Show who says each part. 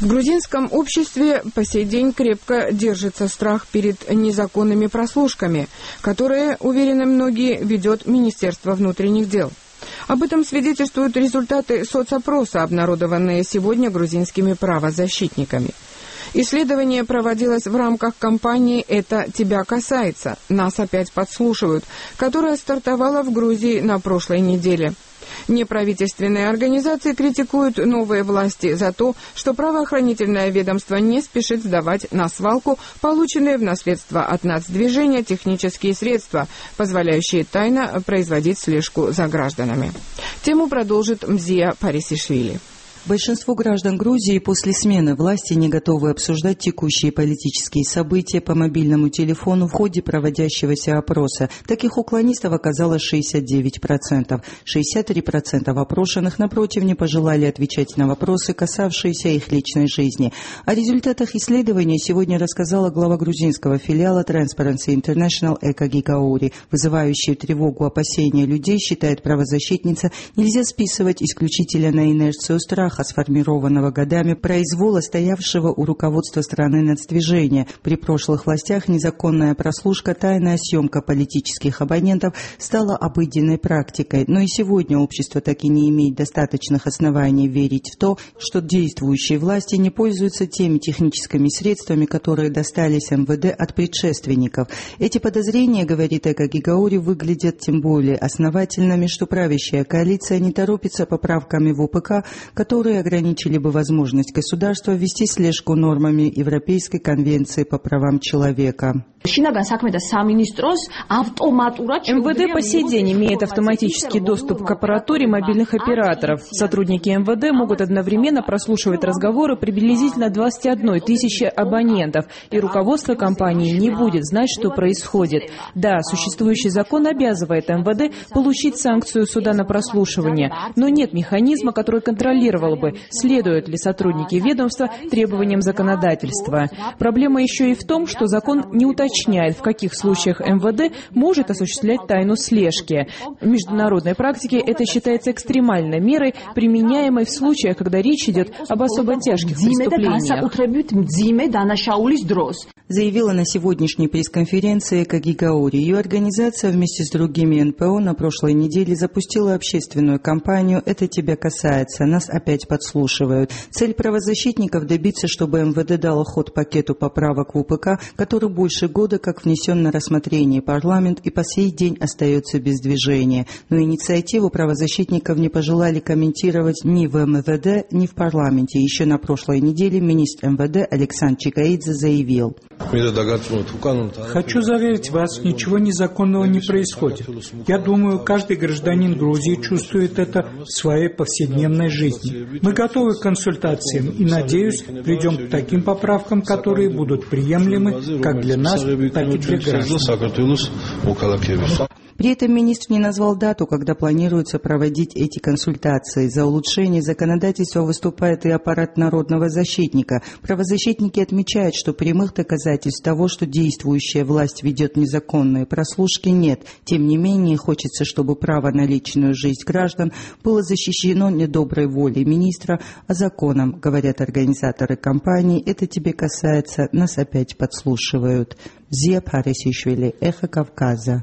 Speaker 1: В грузинском обществе по сей день крепко держится страх перед незаконными прослушками, которые, уверены многие, ведет Министерство внутренних дел. Об этом свидетельствуют результаты соцопроса, обнародованные сегодня грузинскими правозащитниками. Исследование проводилось в рамках кампании «Это тебя касается. Нас опять подслушивают», которая стартовала в Грузии на прошлой неделе. Неправительственные организации критикуют новые власти за то, что правоохранительное ведомство не спешит сдавать на свалку полученные в наследство от нацдвижения технические средства, позволяющие тайно производить слежку за гражданами. Тему продолжит Мзия Парисишвили.
Speaker 2: Большинство граждан Грузии после смены власти не готовы обсуждать текущие политические события по мобильному телефону в ходе проводящегося опроса. Таких уклонистов оказалось 69%. 63% опрошенных, напротив, не пожелали отвечать на вопросы, касавшиеся их личной жизни. О результатах исследования сегодня рассказала глава грузинского филиала Transparency International Эка Гигаури. Вызывающие тревогу опасения людей, считает правозащитница, нельзя списывать исключительно на инерцию страха, сформированного годами произвола, стоявшего у руководства страны нацдвижения. При прошлых властях незаконная прослушка, тайная съемка политических оппонентов стала обыденной практикой. Но и сегодня общество так и не имеет достаточных оснований верить в то, что действующие власти не пользуются теми техническими средствами, которые достались МВД от предшественников. Эти подозрения, говорит Эка Гигаури, выглядят тем более основательными, что правящая коалиция не торопится поправками в УПК, которые ограничили бы возможность государства вести слежку нормами Европейской конвенции по правам человека.
Speaker 3: МВД по сей день имеет автоматический доступ к аппаратуре мобильных операторов. Сотрудники МВД могут одновременно прослушивать разговоры приблизительно 21 тысячи абонентов, и руководство компании не будет знать, что происходит. Да, существующий закон обязывает МВД получить санкцию суда на прослушивание, но нет механизма, который контролировал бы, следуют ли сотрудники ведомства требованиям законодательства. Проблема еще и в том, что закон не уточняет, в каких случаях МВД может осуществлять тайну слежки. В международной практике это считается экстремальной мерой, применяемой в случаях, когда речь идет об особо тяжких преступлениях.
Speaker 2: Заявила на сегодняшней пресс-конференции Эка Гигаури. Ее организация вместе с другими НПО на прошлой неделе запустила общественную кампанию «Это тебя касается. Нас опять подслушивают». Цель правозащитников – добиться, чтобы МВД дало ход пакету поправок в УПК, который больше года как внесен на рассмотрение парламент и по сей день остается без движения. Но инициативу правозащитников не пожелали комментировать ни в МВД, ни в парламенте. Еще на прошлой неделе министр МВД Александр Чикаидзе заявил:
Speaker 4: «Хочу заверить вас, ничего незаконного не происходит. Я думаю, каждый гражданин Грузии чувствует это в своей повседневной жизни. Мы готовы к консультациям и, надеюсь, придем к таким поправкам, которые будут приемлемы как для нас, так и для граждан».
Speaker 2: При этом министр не назвал дату, когда планируется проводить эти консультации. За улучшение законодательства выступает и аппарат народного защитника. Правозащитники отмечают, что прямых доказательств того, что действующая власть ведет незаконные прослушки, нет. Тем не менее, хочется, чтобы право на личную жизнь граждан было защищено не доброй волей министра, а законом, говорят организаторы кампании. «Это тебе касается, нас опять подслушивают». Мзия Парисишвили, Эхо Кавказа.